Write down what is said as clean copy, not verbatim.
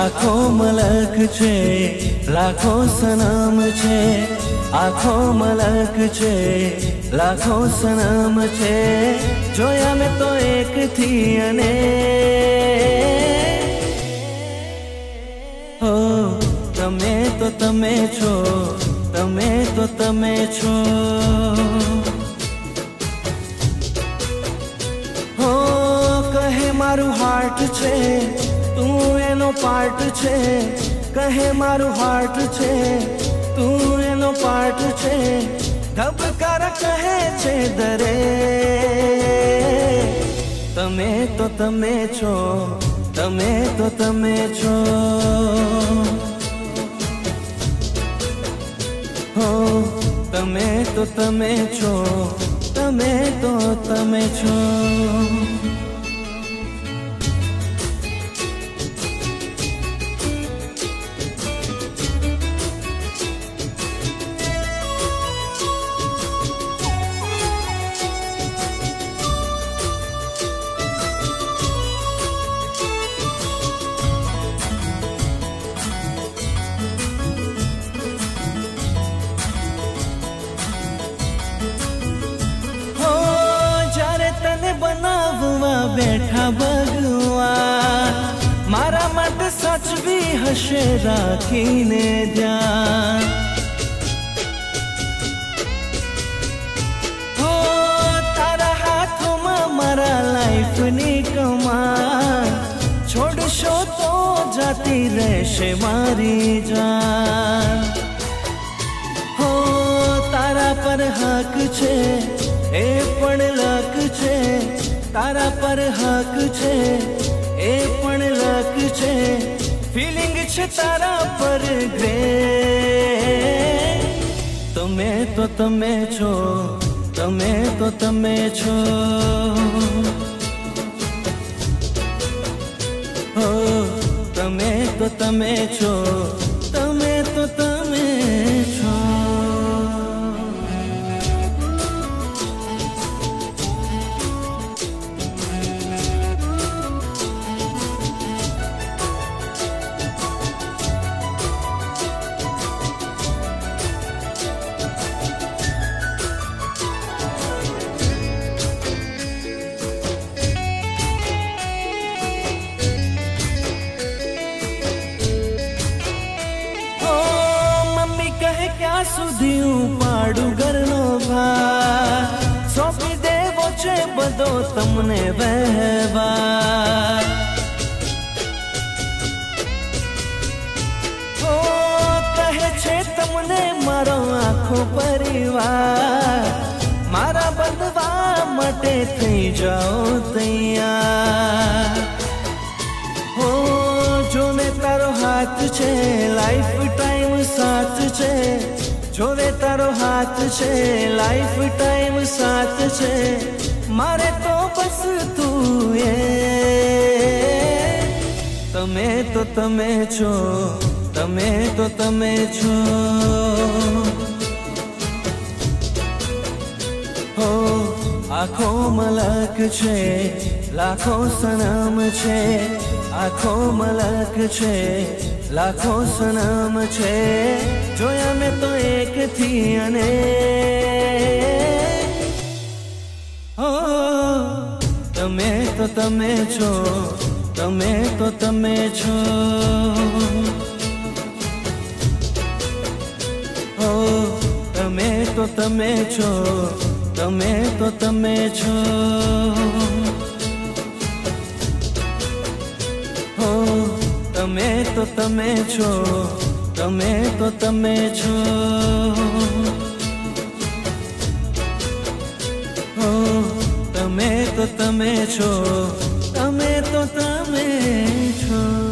આખો મલક છે, લાખો સનમ છે, આખો મલક છે, લાખો સનમ છે, જોયા મેં તો એકથી અને હો તમે તો તમે છો, તમે તો તમે છો, હો કહે મારું હાર્ટ છે તું એનો પાર્ટ છે, કહે મારું હાર્ટ છે તું એનો પાર્ટ છે, ધબકાર કહે છે દરે તમે તો તમે છો, તમે તો તમે છો, હો તમે તો તમે છો, તમે તો તમે છો. બનાવવા બેઠા ભગવાન મારા માટે સાચવી હશે રાખીને ધ્યાન, હો તારા હાથોમાં મારા લાઈફની કમાન, છોડશો તો જાતી રહેશે મારી જાન, હો તારા પર હક છે એ પણ લક છે, તારા પર હક છે એ પણ લક છે, ફિલિંગ છે તારા પર ગ્રેટ, તમે તો તમે છો, તમે તો તમે છો, હો તમે તો તમે છો, તમે તો તમે છો. ક્યાં સુધી ઉપાડું ઘરનો ભાર, સોંપી દેવો છે બધો તમને વહેવાર, ઓ કહે છે તમને મારો આખો પરિવાર, મારા બનવા માટે થઈ જાઓ તૈયાર, હો જોને તારો હાથ છે લાઈફ ટાઈમ સાથ છે, જોવે તારો હાથ છે લાઈફ ટાઈમ સાથ છે, મારે તો બસ તું એ તમે તો તમે છો, તમે તો તમે છો, હો આખો મલક છે, લાખો સનમ છે, આખો મલક છે, લાખો સનમ છે, જોયા મેં તો એકથી અને હો તમે તો તમે છો, તમે તો તમે છો, હો તમે તો તમે છો, તમે તો તમે છો, હો તમે તો તમે છો, તમે તો તમે છો, હો તમે તો તમે છો, તમે તો તમે છો.